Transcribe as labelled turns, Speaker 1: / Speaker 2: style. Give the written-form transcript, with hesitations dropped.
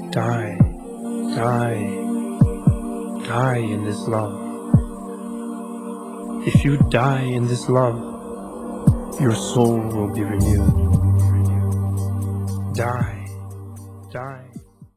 Speaker 1: Die, die, die in this love. If you die in this love, your soul will be renewed. Die.